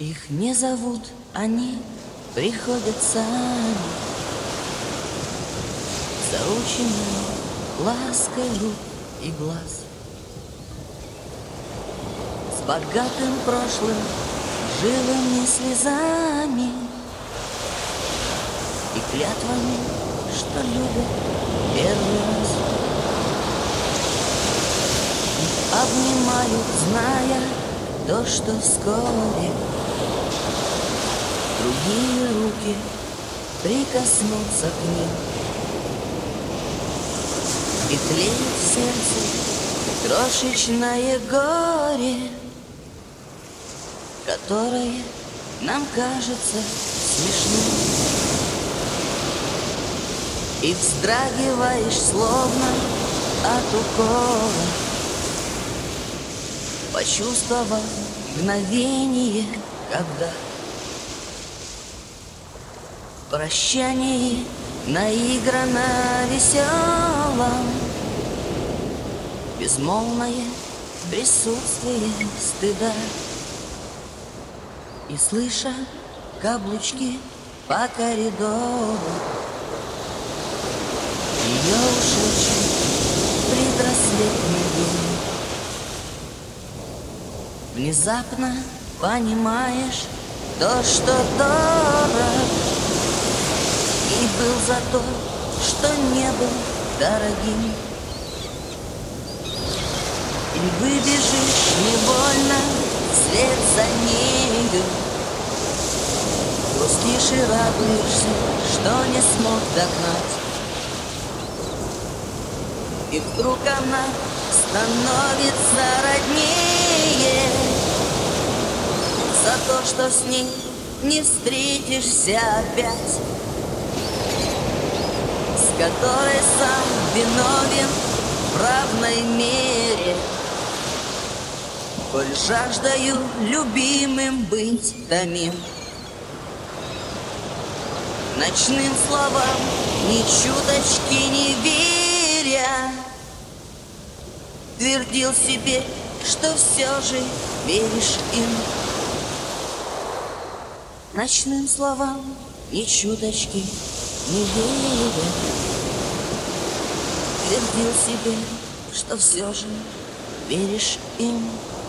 Их не зовут, они приходят сами, заученные лаской рук и глаз, с богатым прошлым, живыми слезами и клятвами, что любят первый раз. Их обнимают, зная то, что вскоре другие руки прикоснутся к ним. И тлеет в сердце крошечное горе, которое нам кажется смешным. И вздрагиваешь, словно от укола, почувствовав мгновение, когда в прощании наигранно веселом безмолвное присутствие стыда. И слыша каблучки по коридору, ее ушедший предрассветный день, внезапно понимаешь то, что дорог, и был за то, что не был дорогим. И выбежишь невольно вслед за нею, грустишь и радуешься, что не смог догнать. И вдруг она становится роднее за то, что с ней не встретишься опять, с которой сам виновен в равной мере, коль жаждаю любимым быть томим. Ночным словам ни чуточки не веря, твердил себе, что все же веришь им. Ночным словам ни чуточки не веря, твердил себе, что все же веришь им.